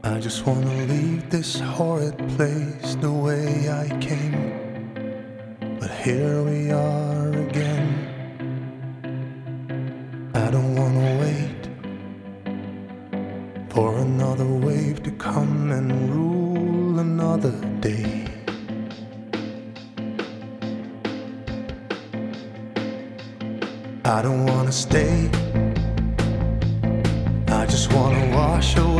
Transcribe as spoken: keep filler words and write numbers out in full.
I just wanna leave this horrid place the way I came, but here we are again. I don't wanna wait for another wave to come and rule another day. I don't wanna stay, I just wanna wash away